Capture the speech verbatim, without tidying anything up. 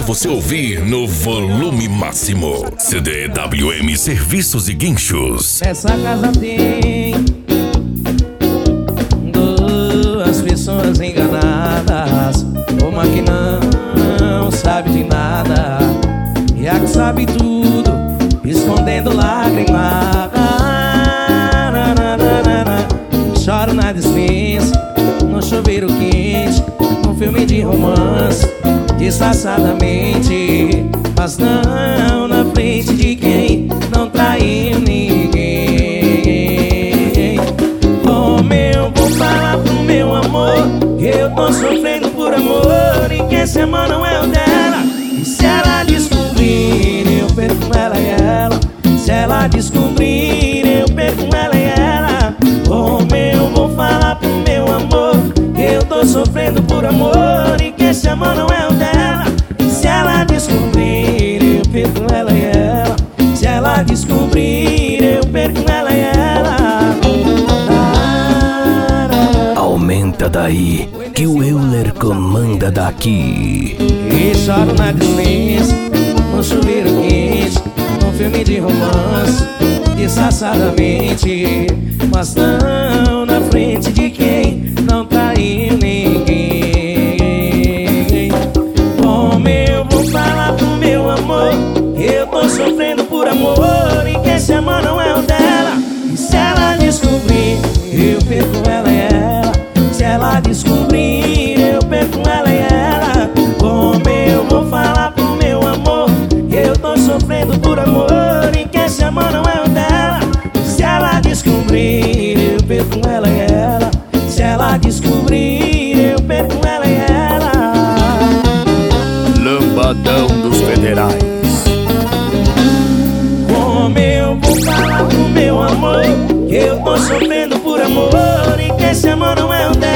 você ouvir no volume máximo. C D W M Serviços e Guinchos. Nessa casa tem duas pessoas enganadas, uma que não sabe de nada e a que sabe tudo, escondendo lágrimas. Choro na dispensa, no chuveiro quente, num filme de romance, disfarçadamente, mas não na frente de quem não traiu ninguém. Como eu vou falar pro meu amor que eu tô sofrendo por amor e que esse amor não é o dela? E se ela descobrir, eu perco ela e ela. Se ela descobrir, eu perco ela e ela. Como eu vou falar pro meu amor que eu tô sofrendo por amor e que esse amor não é o dela? E se ela descobrir, eu perco ela e ela. Se ela descobrir, eu perco ela e ela. Aumenta daí, que o Euler comanda daqui. E choro na dispensa, no chuveiro quente, num filme de romance, disfarçadamente, mas não na frente de quem não traiu ninguém. Como eu vou falar pro meu amor que eu tô sofrendo por amor e que esse amor não é o dela? E se ela descobrir, eu perco ela e ela. Se ela descobrir, eu perco ela e ela. Como eu vou falar pro meu amor que eu tô sofrendo por amor e que esse amor não é o dela? Se ela descobrir, eu perco ela e ela. Se ela descobrir, eu perco ela e ela. Lambadão dos Federais. Como eu vou falar pro meu amor que eu tô sofrendo por amor e que esse amor não é o dela?